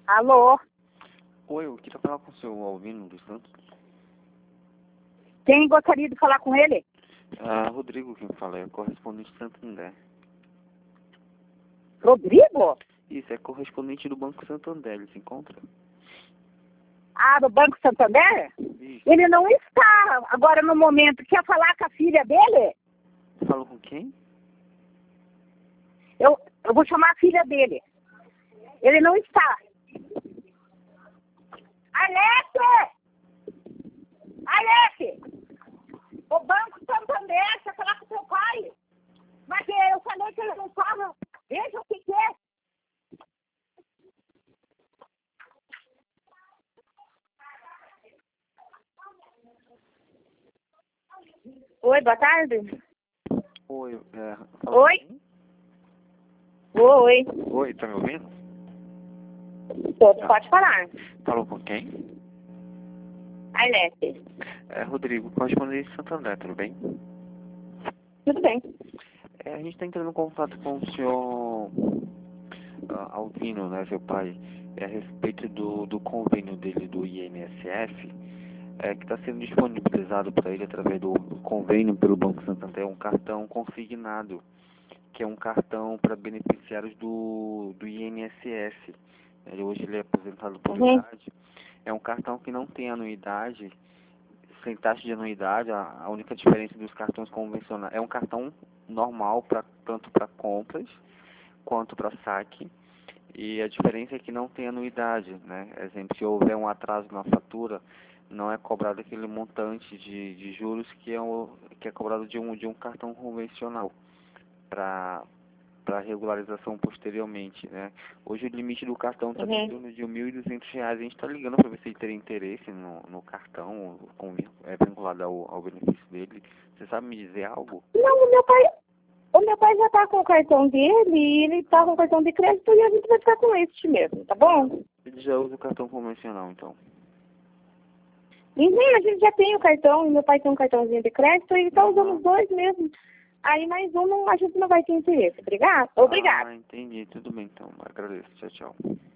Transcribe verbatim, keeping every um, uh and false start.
Alô? Oi, eu queria falar com o seu Alvino dos Santos. Quem gostaria de falar com ele? Ah, Rodrigo, quem fala, é correspondente de Santander. Rodrigo? Isso, é correspondente do Banco Santander, ele se encontra? Ah, do Banco Santander? Isso. Ele não está agora no momento. Quer falar com a filha dele? Falou com quem? Eu, eu vou chamar a filha dele. Ele não está. Alex! Alex! O Banco Santander, quer falar com seu pai? Mas eu falei que ele não estava. Veja o que que é. Oi, boa tarde. Oi, é... falou Oi? com quem? Oi. Oi, tá me ouvindo? Pode, pode falar. Falou com quem? Alex. É Rodrigo, correspondente de Santander, tudo bem? Tudo bem. É, a gente está entrando em contato com o senhor ah, Alvino, né, seu pai, é, a respeito do, do convênio dele do I N S S, é, que está sendo disponibilizado para ele através do convênio pelo Banco Santander, um cartão consignado, que é um cartão para beneficiários do, do I N S S. Ele, hoje ele é aposentado por Uhum. idade. É um cartão que não tem anuidade, sem taxa de anuidade. A, a única diferença dos cartões convencionais é um cartão normal, pra, tanto para compras quanto para saque. E a diferença é que não tem anuidade, né? Exemplo, se houver um atraso na fatura, não é cobrado aquele montante de, de juros que é, o, que é cobrado de um, de um cartão convencional para para regularização posteriormente, né? Hoje o limite do cartão está Uhum. em torno de mil e duzentos reais. A gente está ligando para ver se ele teria interesse no, no cartão, com, é vinculado ao, ao benefício dele. Você sabe me dizer algo? Não, o meu pai. O meu pai já tá com o cartão dele e ele tá com o cartão de crédito e a gente vai ficar com este mesmo, tá bom? Ele já usa o cartão convencional, então. E sim, a gente já tem o cartão, e meu pai tem um cartãozinho de crédito e ele tá usando Uhum. os dois mesmo. Aí mais um não, a gente não vai ter interesse. Obrigado? Obrigado. Ah, entendi. Tudo bem, então. Agradeço. Tchau, tchau.